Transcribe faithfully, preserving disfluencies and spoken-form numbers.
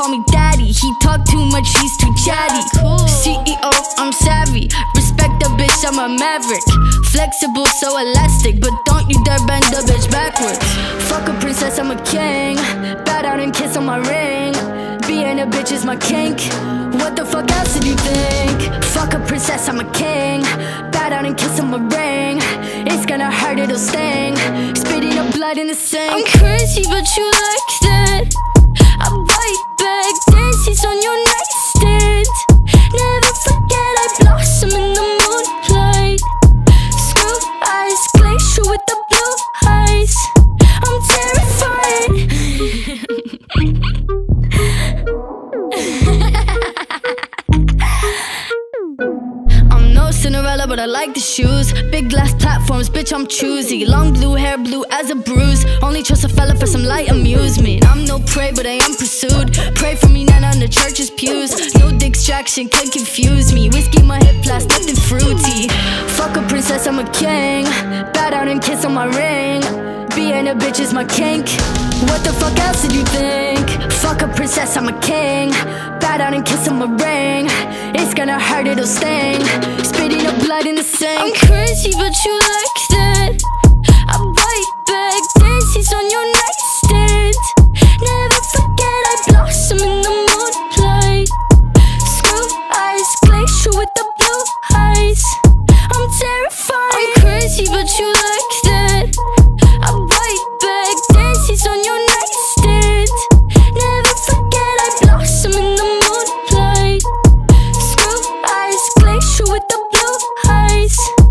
call me daddy. He talk too much, he's too chatty. C E O, I'm savvy. Respect the bitch, I'm a maverick. Flexible, so elastic, but don't you dare bend the bitch backwards. Fuck a princess, I'm a king. Bow down and kiss on my ring. Being a bitch is my kink. What the fuck else did you think? Fuck a princess, I'm a king. Bow down and kiss on my ring. It's gonna hurt, it'll sting. Spitting up blood in the sink. I'm crazy, but you like that. I bite back, dances on your nightstand. Never forget I blossom in the moonlight. Screw eyes, glacier with the blue eyes. I'm terrified. I'm no Cinderella, but I like the shoes. Big glass platforms, bitch, I'm choosy. Long blue hair, blue as a bruise. Only trust a fella for some light amusement. I'm no prey, but I am pursued. Pray for me, not on the church's pews. No distraction can confuse me. Whiskey in my hip, plus nothing fruity. Fuck a princess, I'm a king. Bow down and kiss on my ring. Being a bitch is my kink. What the fuck else did you think? Fuck a princess, I'm a king. Bow down and kiss on my ring. It's gonna hurt, it'll sting. Spitting up blood in the sink. I'm crazy, but you like that. I bite back, dances on your nightstand. Never forget I blossom in the moonlight. Screw eyes, glacier with the blue eyes. I'm terrified. I'm crazy, but you like that. I bite back, dances on your nightstand. Never forget I blossom in the moonlight. Screw eyes, glacier with the blue eyes.